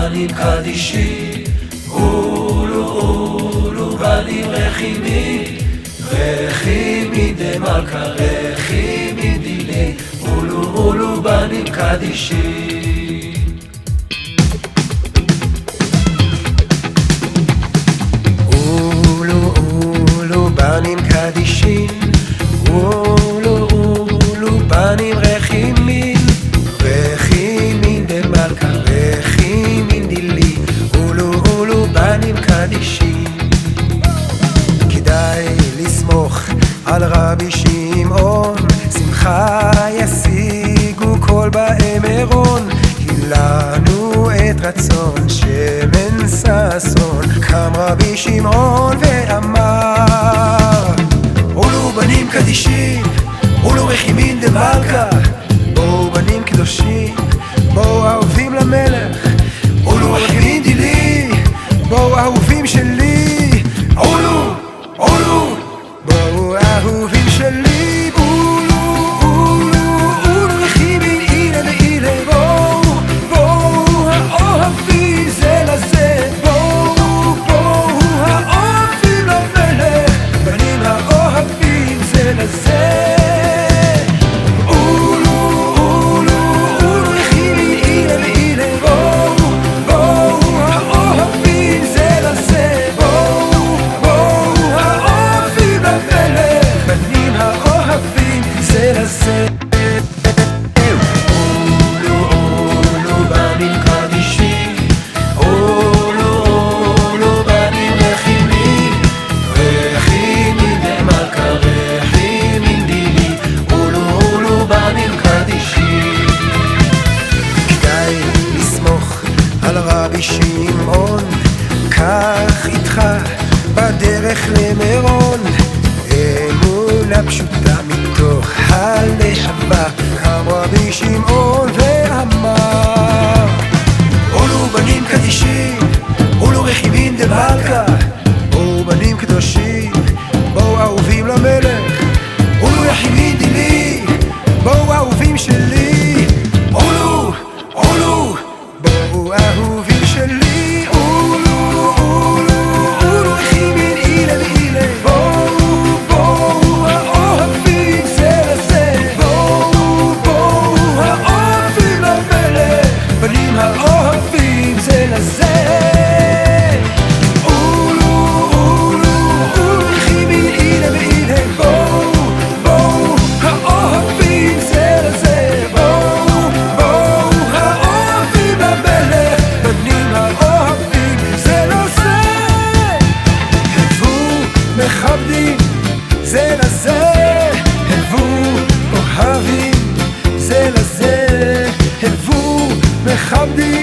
בנים קדישי, אולו בנים רחימי, רחימי דמלכה, רחימי דילי, אולו בנים קדישי. בנים קדישים, אולו בנים רחימים, רחימים דמלכה, רחימים דילי, אולו בנים קדישים. כדאי לסמוך על רבי שמעון, שמחה ישיגו כל באי מירון, כי לנו את רצון שמן ששון. קם רבי שמעון ואמר, אולו בנים קדישים, אולו רחימים דמלכה, בואו בנים קדושים, בואו אהובים למלך, אולו רחימים דילי, בואו אהובים שלי, אולו בואו אהובים שלי, אולו רחימים אילה ואילה, בואו האוהבים זה לזה, בואו האוהבים למלך, בנים האוהבים זה לזה. רבי שמעון, קח איתך בדרך למירון אמונה פשוטה מתוך הלהבה. קם רבי שמעון ואמר, אולו בנים קדישים, אולו רחימים דמלכה, בואו בנים קדושים, בואו אהובים למלך, אולו רחימים דילי, בואו אהובים שלי, אולו בואו אהובים שלי, אולו רחימים אילה ואילה, בואו האוהבים זה לזה, בואו האוהבים למלך, בנים האוהבים זה לזה. מכבדים זה לזה, הבו אוהבים זה לזה, הבו מכבדים